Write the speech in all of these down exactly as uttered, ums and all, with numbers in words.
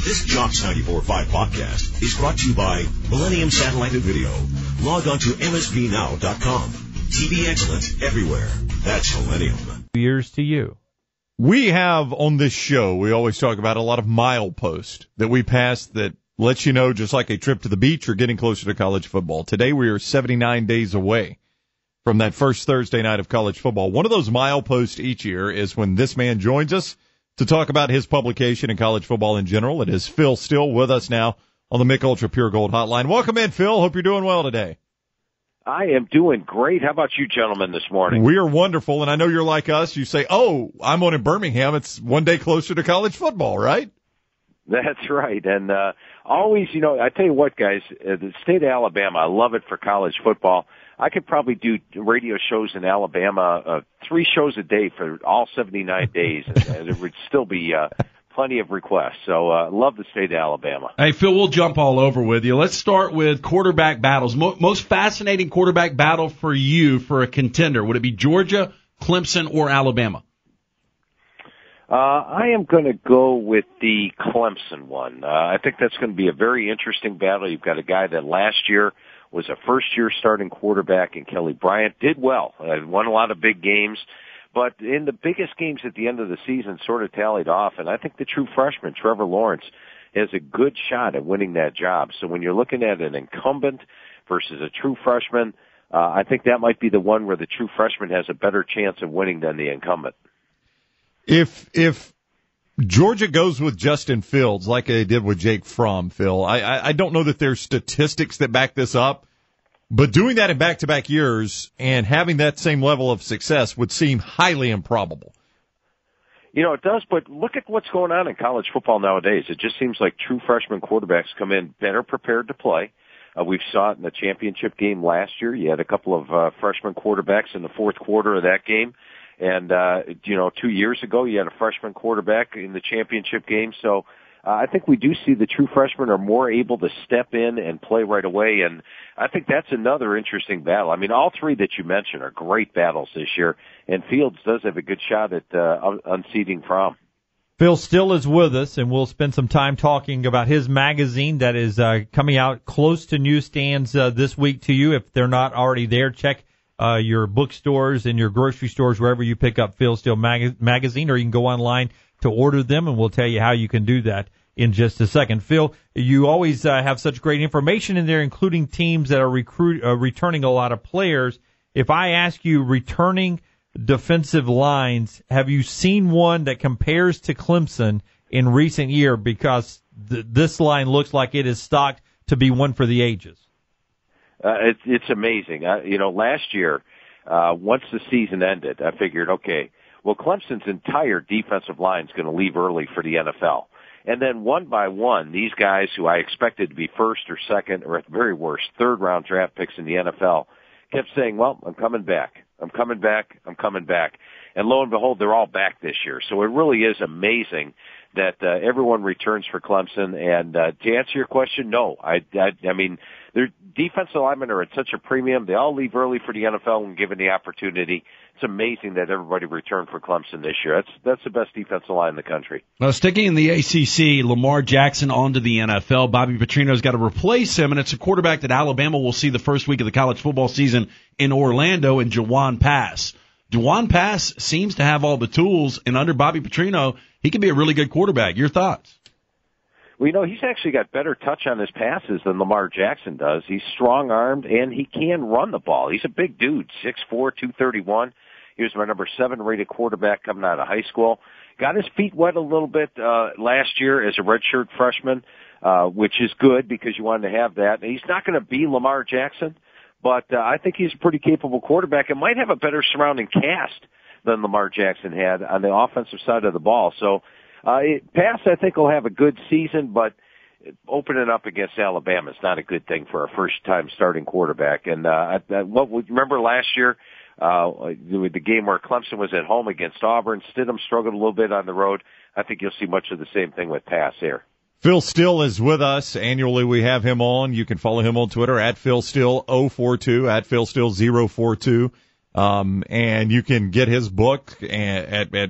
This Jocks ninety-four point five podcast is brought to you by Millennium Satellite and Video. Log on to M S V now dot com. T V excellence everywhere. That's Millennium. Years to you. We have on this show, we always talk about a lot of mileposts that we pass that lets you know, just like a trip to the beach or getting closer to college football. Today we are seventy-nine days away from that first Thursday night of college football. One of those mileposts each year is when this man joins us to talk about his publication in college football in general. It is Phil Steele with us now on the Mick Ultra Pure Gold Hotline. Welcome in, Phil. Hope you're doing well today. I am doing great. How about you gentlemen this morning? We are wonderful, and I know you're like us. You say, oh, I'm on in Birmingham. It's one day closer to college football, right? That's right. And uh always, you know, I tell you what, guys, uh, the state of Alabama, I love it for college football. I could probably do radio shows in Alabama, uh, three shows a day for all seventy-nine days, and, and it would still be uh, plenty of requests. So uh, love the state of Alabama. Hey, Phil, we'll jump all over with you. Let's start with quarterback battles. Mo- most fascinating quarterback battle for you for a contender. Would it be Georgia, Clemson, or Alabama? Uh, I am going to go with the Clemson one. Uh, I think that's going to be a very interesting battle. You've got a guy that last year was a first-year starting quarterback, and Kelly Bryant did well. Uh, won a lot of big games, but in the biggest games at the end of the season sort of tallied off, and I think the true freshman, Trevor Lawrence, has a good shot at winning that job. So when you're looking at an incumbent versus a true freshman, uh, I think that might be the one where the true freshman has a better chance of winning than the incumbent. If if Georgia goes with Justin Fields like they did with Jake Fromm, Phil, I, I, I don't know that there's statistics that back this up, but doing that in back-to-back years and having that same level of success would seem highly improbable. You know, it does, but look at what's going on in college football nowadays. It just seems like true freshman quarterbacks come in better prepared to play. Uh, we saw it in the championship game last year. You had a couple of uh, freshman quarterbacks in the fourth quarter of that game. And, uh, you know, two years ago, you had a freshman quarterback in the championship game. So uh, I think we do see the true freshmen are more able to step in and play right away. And I think that's another interesting battle. I mean, all three that you mentioned are great battles this year. And Fields does have a good shot at uh, unseating Fromm. Phil Steele is with us, and we'll spend some time talking about his magazine that is uh, coming out close to newsstands uh, this week to you. If they're not already there, check Uh, your bookstores and your grocery stores, wherever you pick up Phil Steele mag- magazine, or you can go online to order them, and we'll tell you how you can do that in just a second. Phil, you always uh, have such great information in there, including teams that are recruit uh, returning a lot of players. If I ask you returning defensive lines, have you seen one that compares to Clemson in recent year? Because th- this line looks like it is stocked to be one for the ages. Uh, it's, it's amazing. Uh, you know, last year, uh, once the season ended, I figured, okay, well, Clemson's entire defensive line is going to leave early for the N F L. And then one by one, these guys who I expected to be first or second, or at the very worst, third round draft picks in the N F L, kept saying, well, I'm coming back. I'm coming back. I'm coming back. And lo and behold, they're all back this year. So it really is amazing that uh, everyone returns for Clemson. And uh, to answer your question, no. I, I, I mean, their defensive linemen are at such a premium. They all leave early for the N F L when given the opportunity. It's amazing that everybody returned for Clemson this year. That's that's the best defensive line in the country. Now, sticking in the A C C, Lamar Jackson onto the N F L. Bobby Petrino's got to replace him, and it's a quarterback that Alabama will see the first week of the college football season in Orlando, in Jawan Pass. Jawan Pass seems to have all the tools, and under Bobby Petrino, he can be a really good quarterback. Your thoughts? Well, you know, he's actually got better touch on his passes than Lamar Jackson does. He's strong-armed, and he can run the ball. He's a big dude, six four, two thirty-one. He was my number seven rated quarterback coming out of high school. Got his feet wet a little bit uh, last year as a redshirt freshman, uh, which is good because you wanted to have that. He's not going to be Lamar Jackson, but uh, I think he's a pretty capable quarterback and might have a better surrounding cast than Lamar Jackson had on the offensive side of the ball. So uh, it, Pass, I think, will have a good season, but opening up against Alabama is not a good thing for a first-time starting quarterback. And uh, what would remember last year, uh, the game where Clemson was at home against Auburn, Stidham struggled a little bit on the road. I think you'll see much of the same thing with Pass here. Phil Steele is with us. Annually, we have him on. You can follow him on Twitter at Phil Steele zero four two, at Phil Steele zero four two. Um, and you can get his book at, at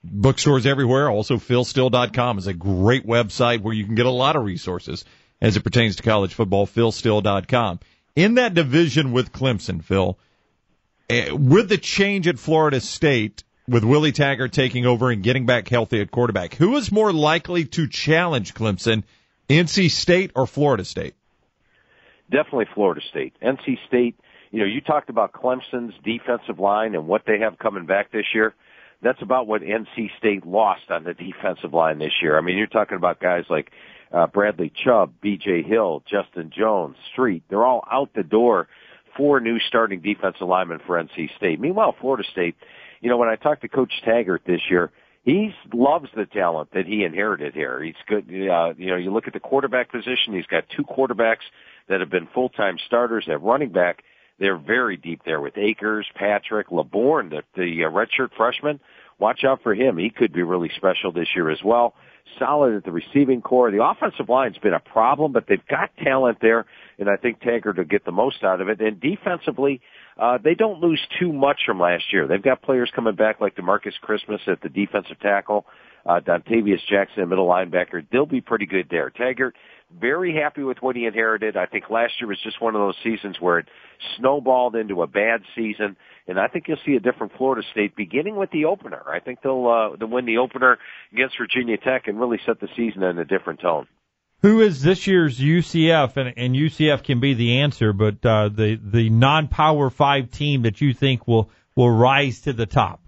bookstores everywhere. Also, phil still dot com is a great website where you can get a lot of resources as it pertains to college football, phil still dot com. In that division with Clemson, Phil, uh, with the change at Florida State, with Willie Taggart taking over and getting back healthy at quarterback, who is more likely to challenge Clemson, N C State or Florida State? Definitely Florida State. N C State, you know, you talked about Clemson's defensive line and what they have coming back this year. That's about what N C State lost on the defensive line this year. I mean, you're talking about guys like uh, Bradley Chubb, B J Hill, Justin Jones, Street. They're all out the door. Four new starting defensive linemen for N C State. Meanwhile, Florida State, you know, when I talked to Coach Taggart this year, he loves the talent that he inherited here. He's good. Uh, you know, you look at the quarterback position. He's got two quarterbacks that have been full-time starters at running back. They're very deep there with Akers, Patrick, LeBourne, the, the uh, redshirt freshman. Watch out for him. He could be really special this year as well. Solid at the receiving core. The offensive line's been a problem, but they've got talent there, and I think Taggart will get the most out of it. And defensively, uh, they don't lose too much from last year. They've got players coming back like DeMarcus Christmas at the defensive tackle, uh, Dontavius Jackson, middle linebacker. They'll be pretty good there. Taggart, very happy with what he inherited. I think last year was just one of those seasons where it snowballed into a bad season, and I think you'll see a different Florida State beginning with the opener. I think they'll, uh, they'll win the opener against Virginia Tech and really set the season in a different tone. Who is this year's U C F, and, and U C F can be the answer, but uh, the the non-Power Five team that you think will will rise to the top?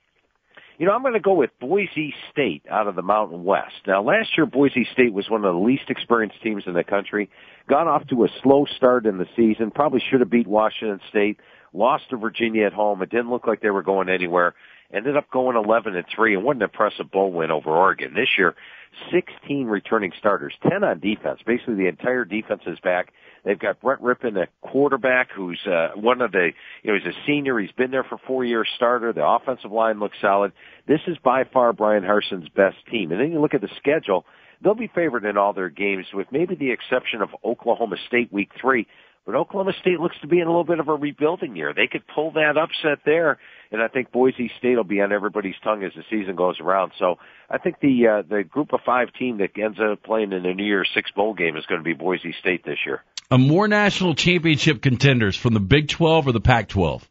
You know, I'm going to go with Boise State out of the Mountain West. Now, last year, Boise State was one of the least experienced teams in the country. Got off to a slow start in the season. Probably should have beat Washington State. Lost to Virginia at home. It didn't look like they were going anywhere. Ended up going eleven and three, and what an impressive bowl win over Oregon. This year, sixteen returning starters, ten on defense. Basically, the entire defense is back. They've got Brett Rippon, a quarterback who's uh, one of the, you know, he's a senior. He's been there for four years, starter. The offensive line looks solid. This is by far Brian Harson's best team. And then you look at the schedule. They'll be favored in all their games with maybe the exception of Oklahoma State week three. But Oklahoma State looks to be in a little bit of a rebuilding year. They could pull that upset there, and I think Boise State will be on everybody's tongue as the season goes around. So I think the uh, the group of five team that ends up playing in the New Year's Six bowl game is going to be Boise State this year. A more national championship contenders from the Big twelve or the Pac twelve?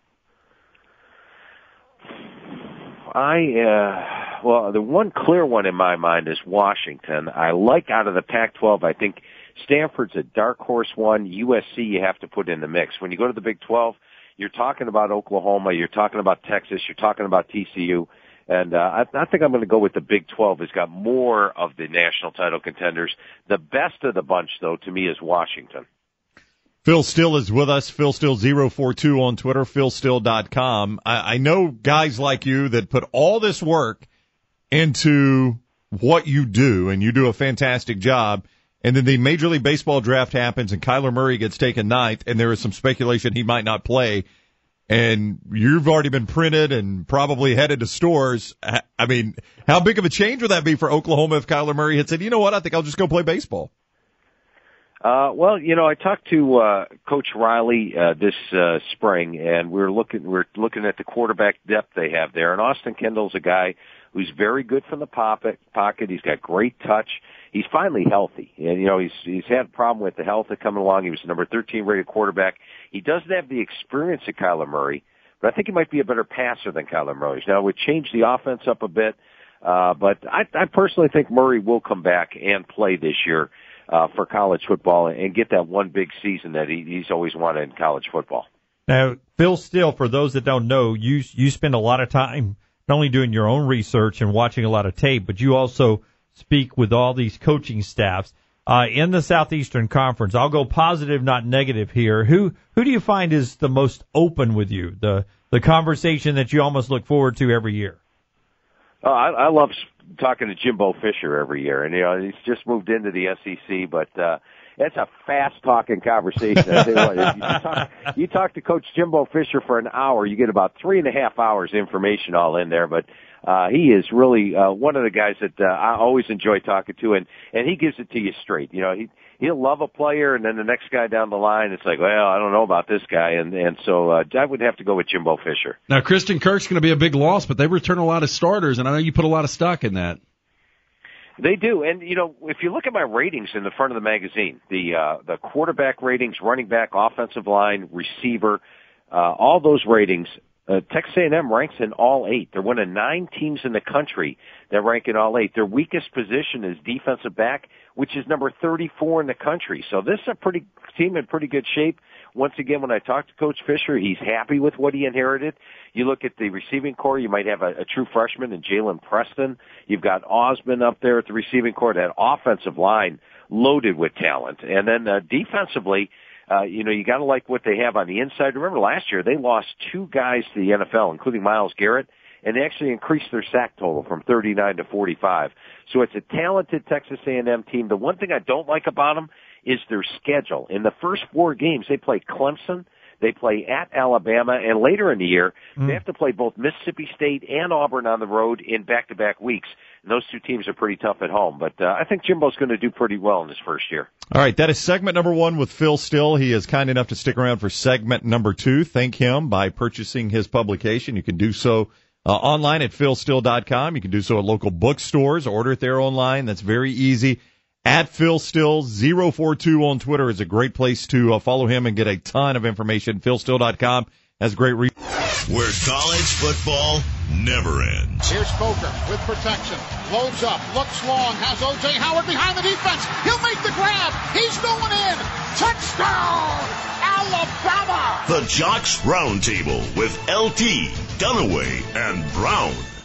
I, uh, well, the one clear one in my mind is Washington. I like out of the Pac twelve, I think Stanford's a dark horse one. U S C you have to put in the mix. When you go to the Big twelve, you're talking about Oklahoma, you're talking about Texas, you're talking about T C U. And uh, I, I think I'm going to go with the Big twelve. It's got more of the national title contenders. The best of the bunch, though, to me, is Washington. Phil Still is with us. Phil Still zero four two on Twitter, phil still dot com. I, I know guys like you that put all this work into what you do, and you do a fantastic job. And then the Major League Baseball draft happens, and Kyler Murray gets taken ninth, and there is some speculation he might not play. And you've already been printed and probably headed to stores. I mean, how big of a change would that be for Oklahoma if Kyler Murray had said, you know what, I think I'll just go play baseball? Uh, well, you know, I talked to uh, Coach Riley uh, this uh, spring, and we we're looking we're looking at the quarterback depth they have there. And Austin Kendall's a guy who's very good from the pocket. Pocket. He's got great touch. He's finally healthy, and you know he's he's had a problem with the health that coming along. He was the number thirteen rated quarterback. He doesn't have the experience of Kyler Murray, but I think he might be a better passer than Kyler Murray. Now, it would change the offense up a bit, uh, but I, I personally think Murray will come back and play this year uh, for college football and get that one big season that he, he's always wanted in college football. Now, Phil Still, for those that don't know, you you spend a lot of time not only doing your own research and watching a lot of tape, but you also speak with all these coaching staffs uh, in the Southeastern Conference. I'll go positive, not negative here. Who who do you find is the most open with you? The the conversation that you almost look forward to every year. Oh, I, I love talking to Jimbo Fisher every year, and you know he's just moved into the S E C, but uh, it's a fast-talking conversation. I tell you what, if you talk, you talk to Coach Jimbo Fisher for an hour, you get about three and a half hours information all in there, but uh, he is really uh, one of the guys that uh, I always enjoy talking to, and and he gives it to you straight. You know, he he'll love a player, and then the next guy down the line, it's like, well, I don't know about this guy, and and so uh, I would have to go with Jimbo Fisher. Now, Kristen Kirk's going to be a big loss, but they return a lot of starters, and I know you put a lot of stock in that. They do, and you know, if you look at my ratings in the front of the magazine, the uh, the quarterback ratings, running back, offensive line, receiver, uh, all those ratings, uh, Texas A and M ranks in all eight. They're one of nine teams in the country that rank in all eight. Their weakest position is defensive back, which is number thirty-four in the country. So this is a pretty team in pretty good shape. Once again, when I talk to Coach Fisher, he's happy with what he inherited. You look at the receiving core, you might have a, a true freshman in Jalen Preston. You've got Osmond up there at the receiving core. That offensive line loaded with talent. And then uh, defensively, uh, you know, you got to like what they have on the inside. Remember last year, they lost two guys to the N F L, including Myles Garrett, and they actually increased their sack total from thirty-nine to forty-five. So it's a talented Texas A and M team. The one thing I don't like about them is their schedule. In the first four games, they play Clemson, they play at Alabama, and later in the year, mm. they have to play both Mississippi State and Auburn on the road in back-to-back weeks. And those two teams are pretty tough at home. But uh, I think Jimbo's going to do pretty well in his first year. All right, that is segment number one with Phil Still. He is kind enough to stick around for segment number two. Thank him by purchasing his publication. You can do so uh, online at phil still dot com. You can do so at local bookstores. Order it there online. That's very easy. At Phil Still zero four two on Twitter is a great place to uh, follow him and get a ton of information. phil still dot com has great re- Where college football never ends. Here's Boker with protection. Loads up, looks long, has O J Howard behind the defense. He'll make the grab. He's going in. Touchdown, Alabama. The Jocks Roundtable with L T, Dunaway, and Brown.